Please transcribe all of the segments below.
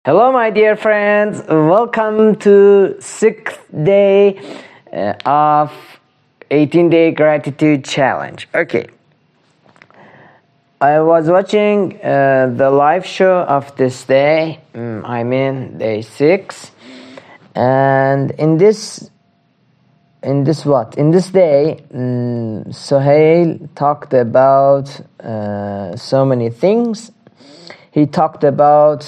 Hello, my dear friends. Welcome to sixth day of 18-day gratitude challenge. Okay, I was watching the live show of this day. Day 6, and in this day, Sohail talked about so many things. He talked about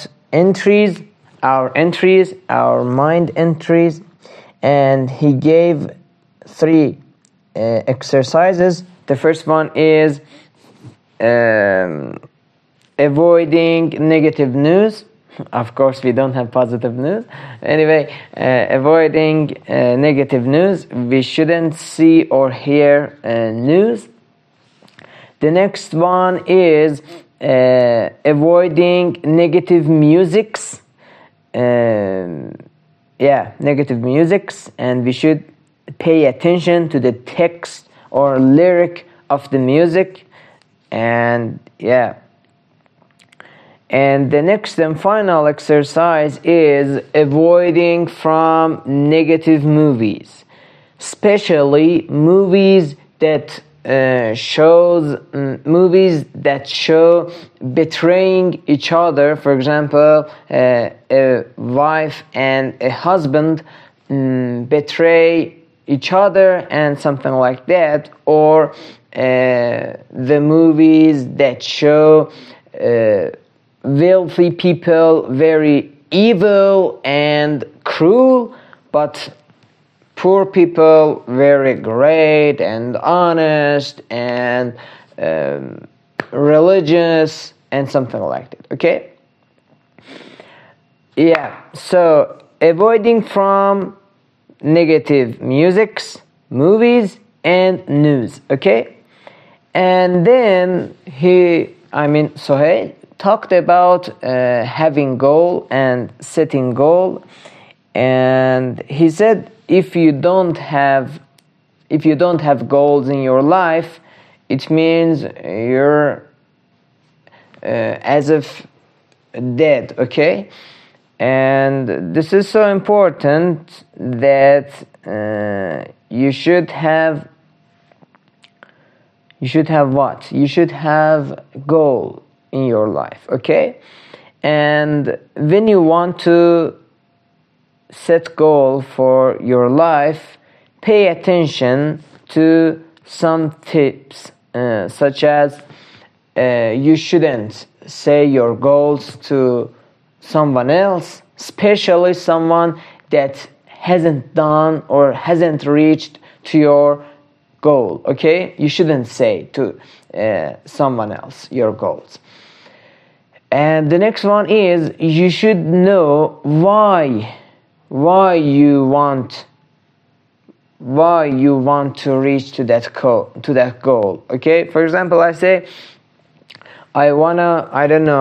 our mind entries, and he gave 3 exercises. The first one is avoiding negative news. Of course, we don't have positive news. Anyway, avoiding negative news. We shouldn't see or hear news. The next one is avoiding negative musics. Negative musics, and we should pay attention to the text or lyric of the music. And the next and final exercise is avoiding from negative movies, especially movies that show betraying each other. For example, a wife and a husband betray each other and something like that, or the movies that show wealthy people very evil and cruel, but poor people very great and honest and religious and something like that. Okay? So avoiding from negative musics, movies, and news. Okay? And then Sohail talked about having goal and setting goal, and he said if you don't have goals in your life, it means you're as if dead. Okay? And this is so important that you should have what? You should have goal in your life. Okay? And when you want to set goal for your life, pay attention to some tips, such as you shouldn't say your goals to someone else, especially someone that hasn't done or hasn't reached to your goal. Okay? You shouldn't say to someone else your goals. And the next one is you should know why you want to reach to that goal. Okay? For example, I say I wanna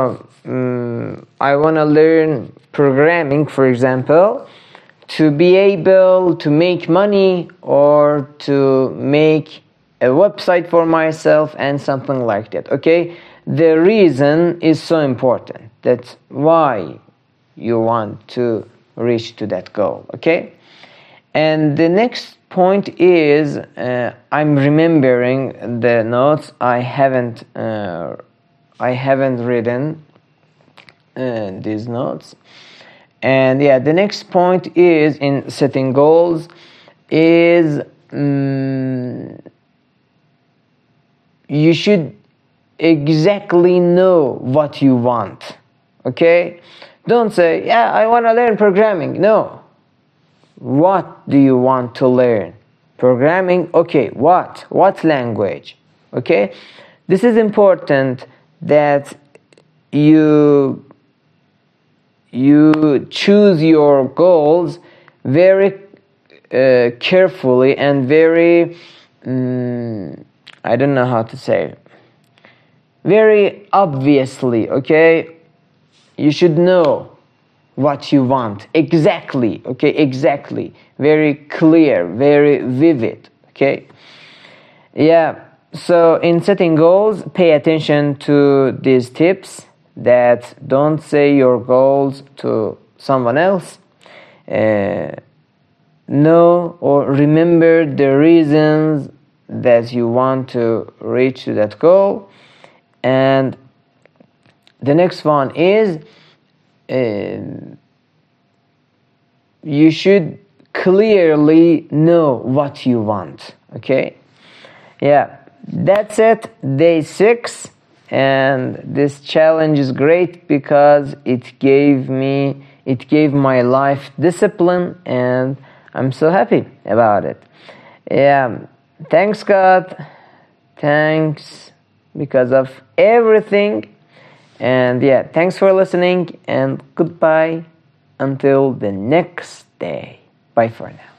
learn programming, for example, to be able to make money or to make a website for myself and something like that. Okay? The reason is so important. That's why you want to reach to that goal. Okay? And the next point is I'm remembering the notes. I haven't written these notes. And the next point is in setting goals is you should exactly know what you want. Okay? Don't say, I want to learn programming. No. What do you want to learn? Programming? Okay, what? What language? Okay? This is important that you choose your goals very carefully and very, I don't know how to say, very obviously. Okay? You should know what you want exactly. Okay? Exactly. Very clear, very vivid. Okay? So in setting goals, pay attention to these tips. that don't say your goals to someone else. Know or remember the reasons that you want to reach to that goal. And the next one is you should clearly know what you want. Okay, yeah, that's it, day 6. And this challenge is great because it gave my life discipline, and I'm so happy about it. Yeah, thanks God, thanks because of everything. And yeah, thanks for listening, and goodbye until the next day. Bye for now.